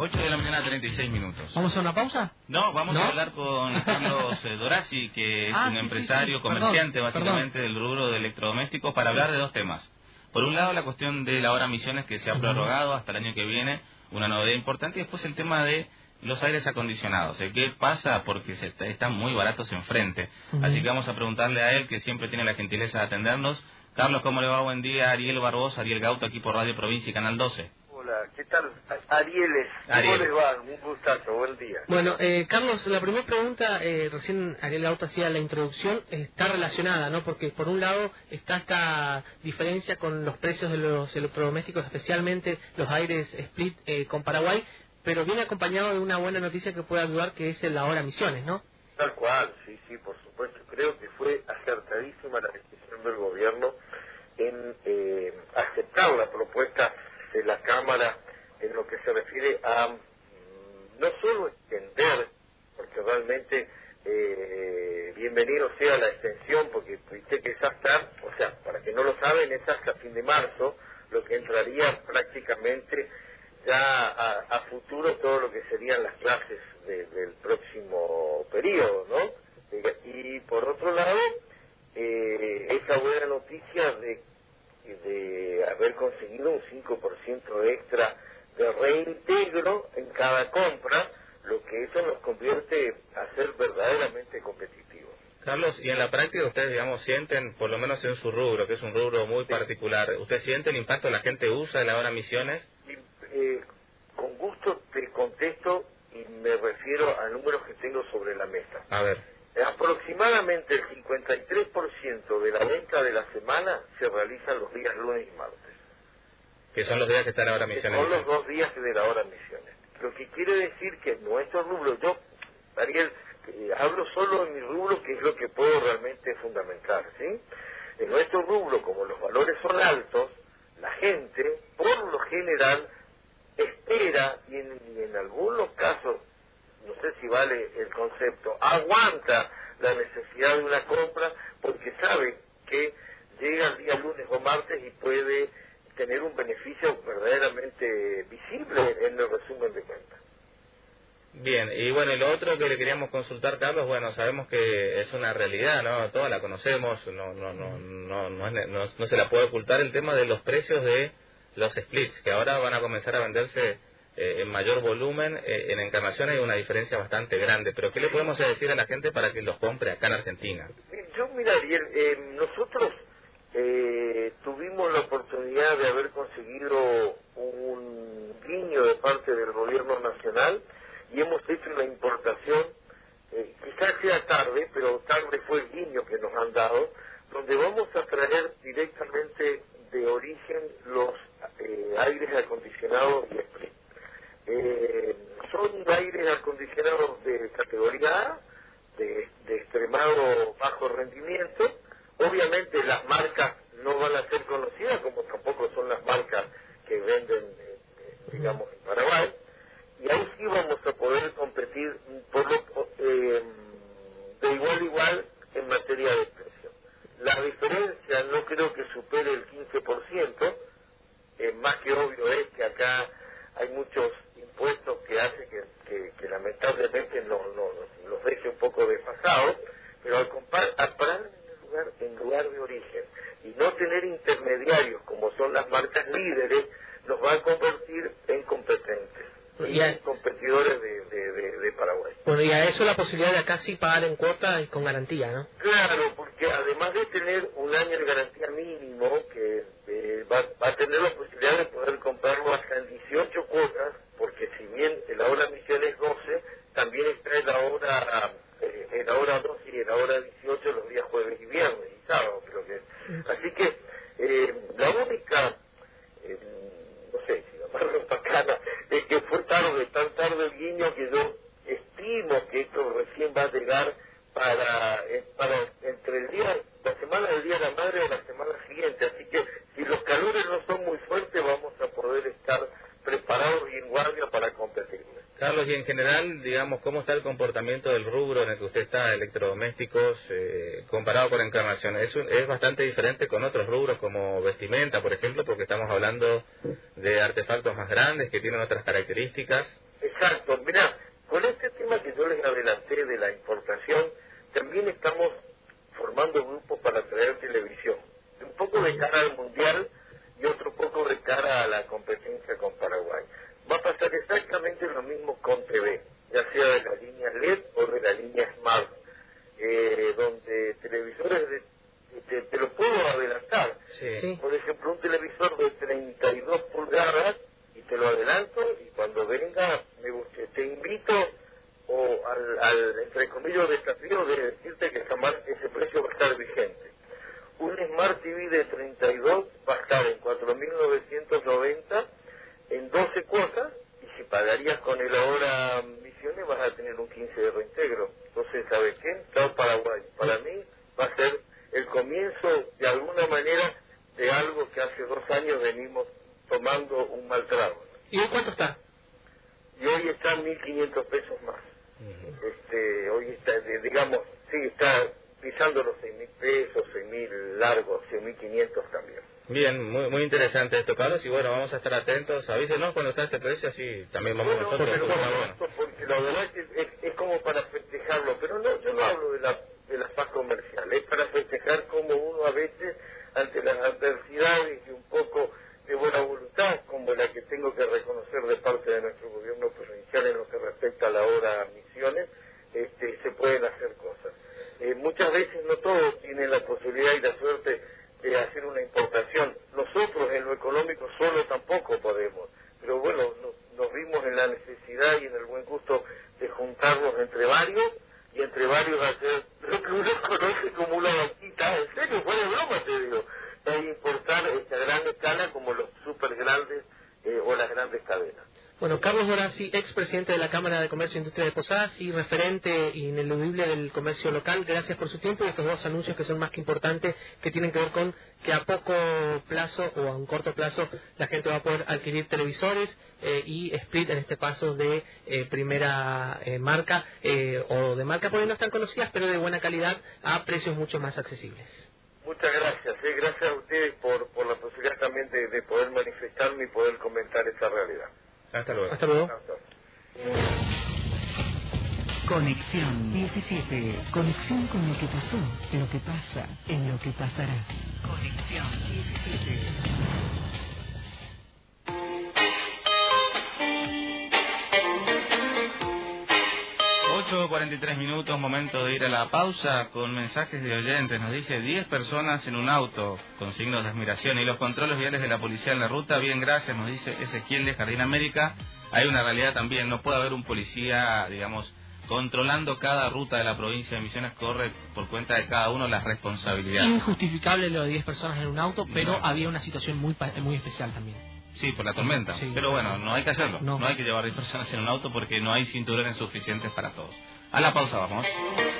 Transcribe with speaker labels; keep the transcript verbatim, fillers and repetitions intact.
Speaker 1: ocho de la mañana, treinta y seis minutos.
Speaker 2: ¿Vamos a una pausa?
Speaker 1: No, vamos
Speaker 2: ¿No?
Speaker 1: a hablar con Carlos eh, Dorazzi, que es
Speaker 2: ah,
Speaker 1: un
Speaker 2: sí,
Speaker 1: empresario,
Speaker 2: sí, sí.
Speaker 1: comerciante,
Speaker 2: Perdón,
Speaker 1: básicamente,
Speaker 2: perdón.
Speaker 1: del rubro de electrodomésticos, para hablar de dos temas. Por un lado, la cuestión de la hora misiones, que se ha prorrogado hasta el año que viene, una novedad importante, y después el tema de los aires acondicionados. ¿Qué pasa? Porque se está, están muy baratos enfrente. Uh-huh. Así que vamos a preguntarle a él, que siempre tiene la gentileza de atendernos. Carlos, ¿cómo le va? Buen día. Ariel Barbosa, Ariel Gauto, aquí por Radio Provincia y Canal doce.
Speaker 3: Hola, ¿qué tal? Arieles, ¿cómo
Speaker 1: Ariel.
Speaker 3: les va? Un gustazo, buen día.
Speaker 2: Bueno, eh, Carlos, la primera pregunta, eh, recién Ariel Gauto hacía la introducción, está relacionada, ¿no? Porque por un lado está esta diferencia con los precios de los electrodomésticos, especialmente los aires split eh, con Paraguay, pero viene acompañado de una buena noticia que puede ayudar, que es el ahora misiones, ¿no?
Speaker 3: Tal cual, sí, sí, por supuesto. Creo que fue acertadísima la decisión del gobierno en eh, aceptar la propuesta de la Cámara en lo que se refiere a mm, no solo extender, porque realmente eh, bienvenido sea la extensión, porque viste que es hasta, o sea, para que no lo saben, es hasta fin de marzo, lo que entraría prácticamente ya a, a futuro todo lo que serían las clases de, del próximo periodo, ¿no? Y por otro lado, eh, esa buena noticia de de haber conseguido un cinco por ciento extra de reintegro en cada compra, lo que eso nos convierte a ser verdaderamente competitivos.
Speaker 1: Carlos, y en la práctica ustedes, digamos, sienten, por lo menos en su rubro, que es un rubro muy sí. particular, ¿usted siente el impacto la gente usa de la hora misiones?
Speaker 3: Y, eh, con gusto te contesto y me refiero a números que tengo sobre la mesa.
Speaker 1: A ver.
Speaker 3: Aproximadamente el cincuenta y tres por ciento de la venta de la semana se realiza los días lunes y martes.
Speaker 1: Que son los días que están ahora misiones.
Speaker 3: Son los dos días de la hora misiones. Lo que quiere decir que nuestro rubro, yo, Ariel, eh, hablo solo en mi rubro, que es lo que puedo realmente fundamentar, ¿sí? En nuestro rubro, como los valores son altos, la gente, por lo general, espera, y en, y en algunos casos, no sé si vale el concepto, aguanta la necesidad de una compra porque sabe que llega el día lunes o martes y puede tener un beneficio verdaderamente visible en el resumen de cuentas.
Speaker 1: Bien, y bueno, y lo otro que le queríamos consultar, Carlos, bueno, sabemos que es una realidad, ¿no? Todas la conocemos, no no no no no, es, no, no se la puede ocultar el tema de los precios de los splits, que ahora van a comenzar a venderse Eh, en mayor volumen. Eh, en Encarnación hay una diferencia bastante grande, pero ¿qué le podemos decir a la gente para que los compre acá en Argentina?
Speaker 3: Yo, mira, Ariel, eh, nosotros eh, tuvimos la oportunidad de haber conseguido un guiño de parte del gobierno nacional y hemos hecho una importación, eh, quizás sea tarde, pero tarde fue el guiño que nos han dado, donde vamos a traer directamente de origen los eh, aires acondicionados y split. Eh, son aires acondicionados de categoría A, de, de extremado bajo rendimiento. Obviamente las marcas no van a ser conocidas, como tampoco son las marcas que venden, eh, eh, digamos, en Paraguay. Y ahí sí vamos a poder competir por lo, eh, de igual a igual en materia de precio. La diferencia no creo que supere el quince por ciento, eh, más que obvio es que acá hay muchos impuestos que hace que, que, que lamentablemente no, no, los deje un poco desfasados, pero al comprar, al parar en el lugar, en lugar de origen y no tener intermediarios como son las marcas líderes, nos va a convertir en competentes y en competidores de, de, de, de Paraguay.
Speaker 2: Bueno, y a eso la posibilidad de acá sí pagar en cuota y con garantía, ¿no?
Speaker 3: Claro, porque además de tener un año de garantía mínimo, que eh, va, va a tener la posibilidad de poder comprarlo hasta en dieciocho cuotas, porque si bien la hora misión es doce, también está en la hora eh, en la hora doce y en la hora dieciocho los días jueves y viernes y sábado, creo que es. Así que eh, la única, eh, no sé si llamarlo bacana, es que fue tarde, tan tarde el guiño que yo estimo que esto recién va a llegar para, eh, para entre el día, la semana del Día de la Madre o la semana siguiente. Así que si los calores no son muy fuertes, vamos a poder estar preparados y en guardia para competir.
Speaker 1: Carlos, y en general, digamos, ¿cómo está el comportamiento del rubro en el que usted está, electrodomésticos, eh, comparado con Encarnación? ¿Es, un, ¿Es bastante diferente con otros rubros como vestimenta, por ejemplo, porque estamos hablando de artefactos más grandes que tienen otras características?
Speaker 3: Exacto, mirá, con este tema que yo les adelanté de la importación, también estamos formando grupos para traer televisión, un poco de cara al Mundial y otro poco de cara a la competencia con Paraguay. Va a pasar exactamente lo mismo con T V, ya sea de la línea L E D o de la línea Smart, eh, donde televisores, de, te, te lo puedo adelantar,
Speaker 1: Sí.
Speaker 3: por ejemplo un televisor de treinta y dos pulgadas, y te lo adelanto, y cuando venga me guste, te invito o al, al entre comillas desafío de decirte que jamás ese precio va a estar vigente. Un Smart T V de treinta y dos va a estar en cuatro mil novecientos noventa en doce cuotas, y si pagarías con el ahora Misiones vas a tener un quince de reintegro. Entonces, ¿sabes qué? Chao Paraguay. Para mí va a ser el comienzo de alguna manera de algo que hace dos años venimos tomando un mal trago.
Speaker 2: ¿Y hoy cuánto está?
Speaker 3: Y hoy está mil quinientos pesos más. Uh-huh. Este, hoy está, digamos, sí, está pisando los seis mil pesos, seis mil largos, seis mil quinientos también.
Speaker 1: Bien, muy muy interesante esto, Carlos, y bueno, vamos a estar atentos, avísenos cuando está este precio, así también vamos
Speaker 3: bueno,
Speaker 1: nosotros.
Speaker 3: Pero,
Speaker 1: bueno,
Speaker 3: bueno. Esto porque la verdad es que es, es como para festejarlo, pero no, yo no hablo de la, de la paz comercial, es para festejar como uno a veces, ante las adversidades y un poco de buena voluntad, como la que tengo que reconocer de parte de nuestro gobierno provincial en lo que respecta a la hora Misiones, este, se pueden hacer cosas. Eh, muchas veces no todos tienen la posibilidad y la suerte de hacer una importación. Nosotros en lo económico solo tampoco podemos, pero bueno, no, nos vimos en la necesidad y en el buen gusto de juntarnos entre varios, y entre varios hacer lo que uno conoce como una vaquita, en serio, fuera de broma te digo, e importar esta gran escala como los super grandes eh, o las grandes cadenas.
Speaker 2: Bueno, Carlos Dorazzi, expresidente de la Cámara de Comercio e Industria de Posadas y referente ineludible del comercio local, gracias por su tiempo y estos dos anuncios que son más que importantes, que tienen que ver con que a poco plazo o a un corto plazo la gente va a poder adquirir televisores eh, y split en este paso de eh, primera eh, marca eh, o de marca por ahí no están conocidas, pero de buena calidad a precios mucho más accesibles.
Speaker 3: Muchas gracias, eh, gracias a ustedes por, por la posibilidad también de, de poder manifestarme y poder comentar esta realidad.
Speaker 1: Hasta luego.
Speaker 2: Hasta luego.
Speaker 3: Hasta luego.
Speaker 4: Conexión diecisiete. Conexión con lo que pasó, lo que pasa, en lo que pasará. Conexión diecisiete.
Speaker 1: ocho cuarenta y tres minutos, momento de ir a la pausa con mensajes de oyentes. Nos dice diez personas en un auto con signos de admiración y los controles viales de la policía en la ruta. Bien, gracias, nos dice Ezequiel de Jardín América. Hay una realidad también, no puede haber un policía, digamos, controlando cada ruta de la provincia de Misiones, corre por cuenta de cada uno las responsabilidades.
Speaker 2: Injustificable lo de diez personas en un auto, pero
Speaker 1: no.
Speaker 2: Había una situación muy muy especial también.
Speaker 1: Sí, por la tormenta.
Speaker 2: Sí.
Speaker 1: Pero bueno, no hay que hacerlo.
Speaker 2: No.
Speaker 1: no hay que llevar diez personas en un auto porque no hay cinturones suficientes para todos. A la pausa vamos.